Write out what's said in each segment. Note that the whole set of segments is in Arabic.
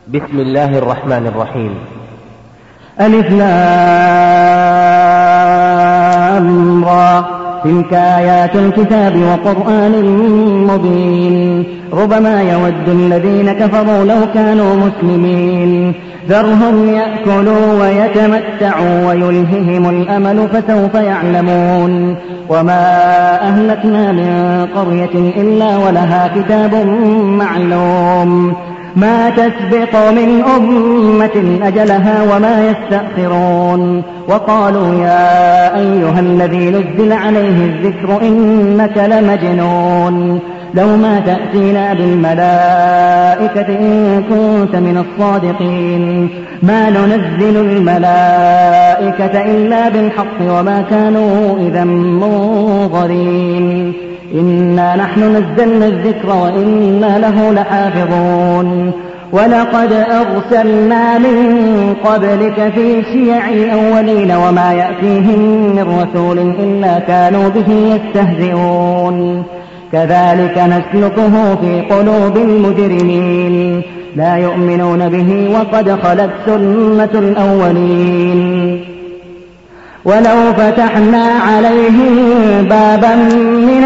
بسم الله الرحمن الرحيم. ألف لام را تلك آيات الكتاب وقرآن مبين ربما يود الذين كفروا لو كانوا مسلمين ذرهم يأكلوا ويتمتعوا ويلههم الأمل فسوف يعلمون وما أهلكنا من قرية إلا ولها كتاب معلوم ما تسبق من أمة أجلها وما يستأخرون وقالوا يا أيها الذي نزل عليه الذكر إنك لمجنون لو ما تأتينا بالملائكة إن كنت من الصادقين ما ننزل الملائكة إلا بالحق وما كانوا إذا منظرين إنا نحن نزلنا الذكر وإنا له لحافظون ولقد أرسلنا من قبلك في شيع الأولين وما يأتيهم من رسول إلا كانوا به يستهزئون كذلك نسلكه في قلوب المجرمين لا يؤمنون به وقد خلت سنة الأولين ولو فتحنا عليهم بابا من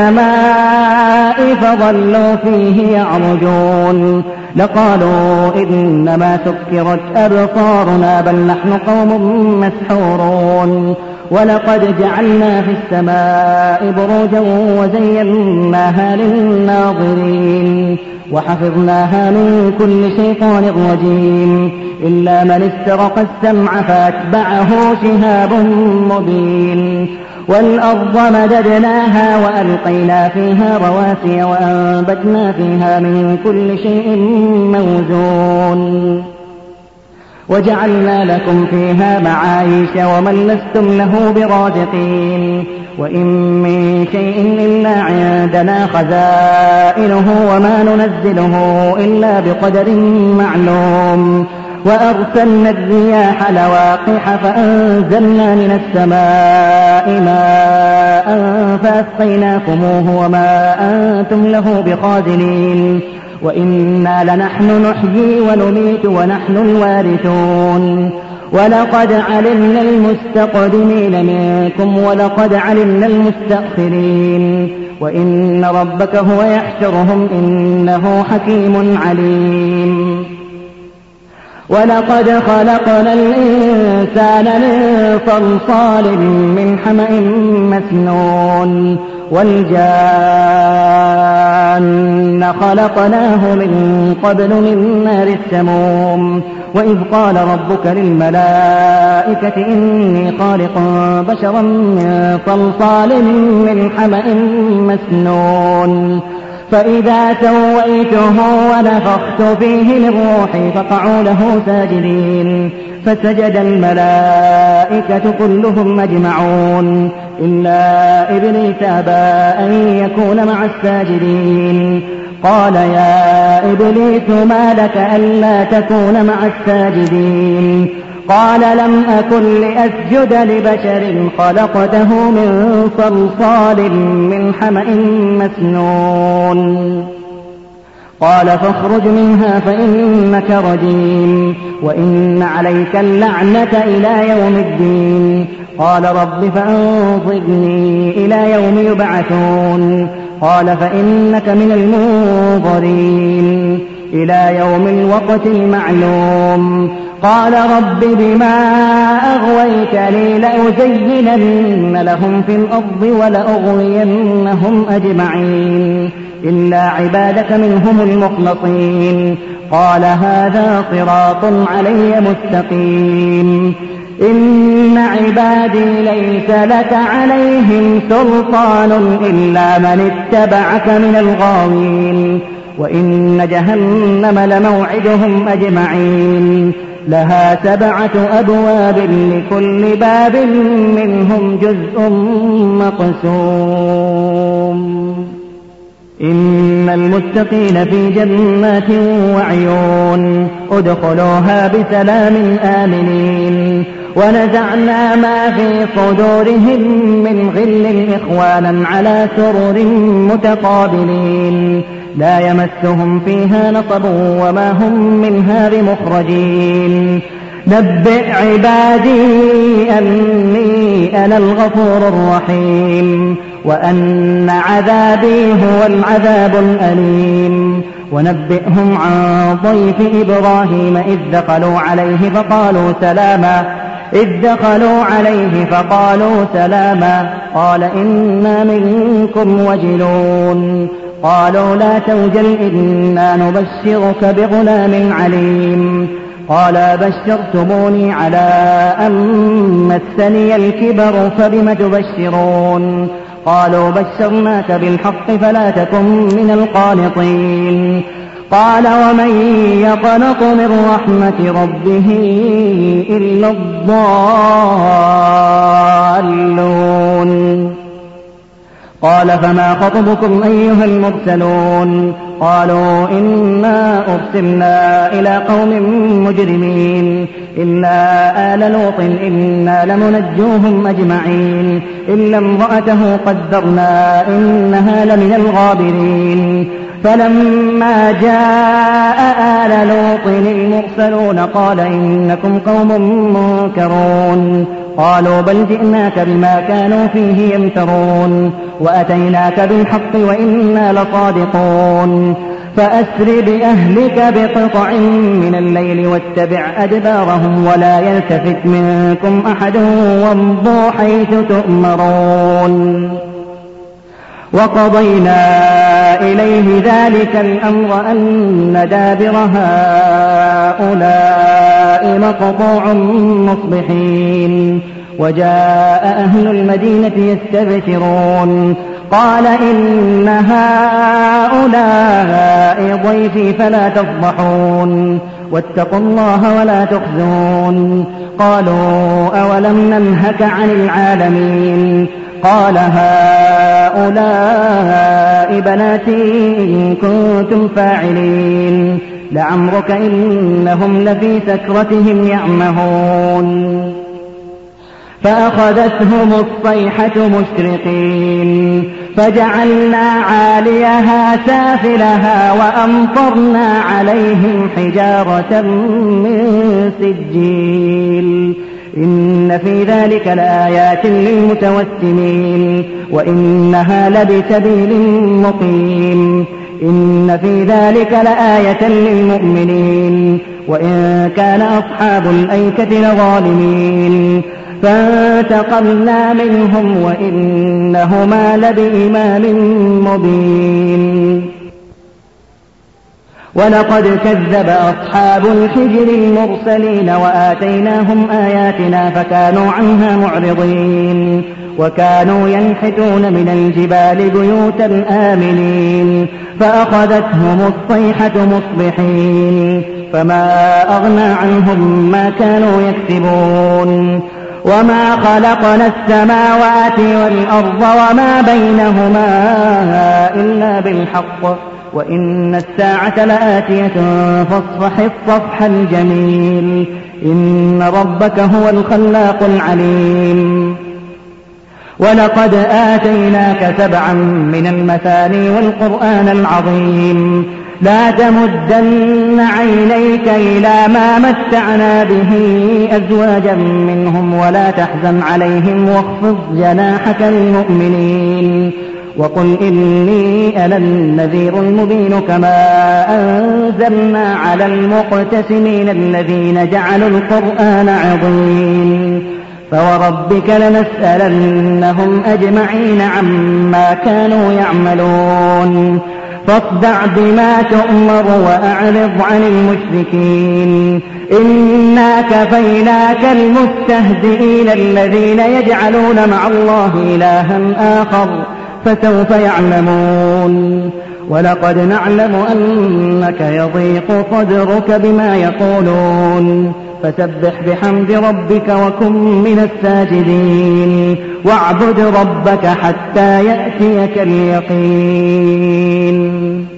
السماء فظلوا فيه يعرجون لقالوا إنما سكرت أبصارنا بل نحن قوم مسحورون ولقد جعلنا في السماء بروجا وزيناها للناظرين وحفظناها من كل شيطان رجيم إلا من استرق السمع فاتبعه شهاب مبين والأرض مددناها وألقينا فيها رواسي وأنبتنا فيها من كل شيء موزون وجعلنا لكم فيها معايش ومن لستم له برازقين وإن من شيء إلا عندنا خزائنه وما ننزله إلا بقدر معلوم وأرسلنا الرياح لواقح فأنزلنا من السماء ماء فأسقيناكموه وما أنتم له بخازنين وإنا لنحن نحيي ونميت ونحن الوارثون ولقد علمنا المستقدمين منكم ولقد علمنا المستأخرين وإن ربك هو يحشرهم إنه حكيم عليم ولقد خلقنا الإنسان من صلصال من حمأ مسنون والجان خلقناه من قبل من نار السموم وإذ قال ربك للملائكة إني خالق بشرا من صلصال من حمأ مسنون فإذا سويته ونفخت فيه من روحي فقعوا له ساجدين فسجد الملائكة كلهم أجمعون إلا إبليس أبى أن يكون مع الساجدين قال يا إبليس ما لك ألا تكون مع الساجدين قال لم أكن لأسجد لبشر خلقته من صلصال من حمأ مسنون قال فاخرج منها فإنك رجيم وإن عليك اللعنة إلى يوم الدين قال رب فأنظرني إلى يوم يبعثون قال فإنك من المنظرين إلى يوم الوقت المعلوم قال رب بما أغويتني لأزينن لهم في الأرض ولأغوينهم أجمعين إلا عبادك منهم المخلصين قال هذا صراط علي مستقيم إن عبادي ليس لك عليهم سلطان إلا من اتبعك من الغاوين وإن جهنم لموعدهم أجمعين لها 7 أبواب لكل باب منهم جزء مقسوم إن المتقين في جنات وعيون ادخلوها بسلام آمنين ونزعنا ما في صدورهم من غل إخوانا على سرر متقابلين لا يمسهم فيها نصب وما هم منها بمخرجين نبئ عبادي أني أنا الغفور الرحيم وأن عذابي هو العذاب الأليم ونبئهم عن ضيف إبراهيم إذ دخلوا عليه فقالوا سلاما قال إنا منكم وجلون قالوا لا توجل إنا نبشرك بغلام عليم قال بشرتموني على أن مسني الكبر فبم تبشرون قالوا بشرناك بالحق فلا تكن من القانطين قال ومن يقنط من رحمة ربه إلا الضالون قال فما خطبكم أيها المرسلون قالوا إنا أرسلنا إلى قوم مجرمين إلا آل لوط إنا لمنجوهم أجمعين إلا امرأته قدرنا إنها لمن الغابرين فلما جاء آل لوط المرسلون قال إنكم قوم منكرون قالوا بل جئناك بما كانوا فيه يمترون وأتيناك بالحق وإنا لصادقون فأسر بأهلك بقطع من الليل واتبع أدبارهم ولا يلتفت منكم أحد وامضوا حيث تؤمرون وقضينا إليه ذلك الأمر أن دابر هؤلاء مقطوع مصبحين وجاء أهل المدينة يستبشرون قال إن هؤلاء ضيفي فلا تفضحون واتقوا الله ولا تخزون قالوا أولم ننهك عن العالمين قال هؤلاء بناتي إن كنتم فاعلين لعمرك إنهم لفي سكرتهم يعمهون فأخذتهم الصيحة مشرقين فجعلنا عاليها سافلها وأمطرنا عليهم حجارة من سجيل إن في ذلك لآيات للمتوسمين وإنها لبسبيل مقيم إن في ذلك لآية للمؤمنين وإن كان أصحاب الأيكة لظالمين فانتقمنا منهم وإنهما لبإمام مبين ولقد كذب أصحاب الحجر المرسلين وآتيناهم آياتنا فكانوا عنها معرضين وكانوا ينحتون من الجبال بيوتا آمنين فأخذتهم الصيحة مصبحين فما أغنى عنهم ما كانوا يكسبون وما خلقنا السماوات والأرض وما بينهما إلا بالحق وإن الساعة لآتية فاصفح الصفح الجميل إن ربك هو الخلاق العليم ولقد آتيناك 7 من المثاني والقرآن العظيم لا تمدن عينيك إلى ما متعنا به أزواجا منهم ولا تحزن عليهم واخفض جناحك للمؤمنين وقل إني أنا النذير المبين كما أنزلنا على المقتسمين الذين جعلوا القرآن عظيم فوربك لنسألنهم أجمعين عما كانوا يعملون فاصدع بما تؤمر وأعرض عن المشركين إنا كفيناك المستهزئين الذين يجعلون مع الله إلها آخر فسوف يعلمون ولقد نعلم أنك يضيق صدرك بما يقولون فسبح بحمد ربك وكن من الساجدين واعبد ربك حتى يأتيك اليقين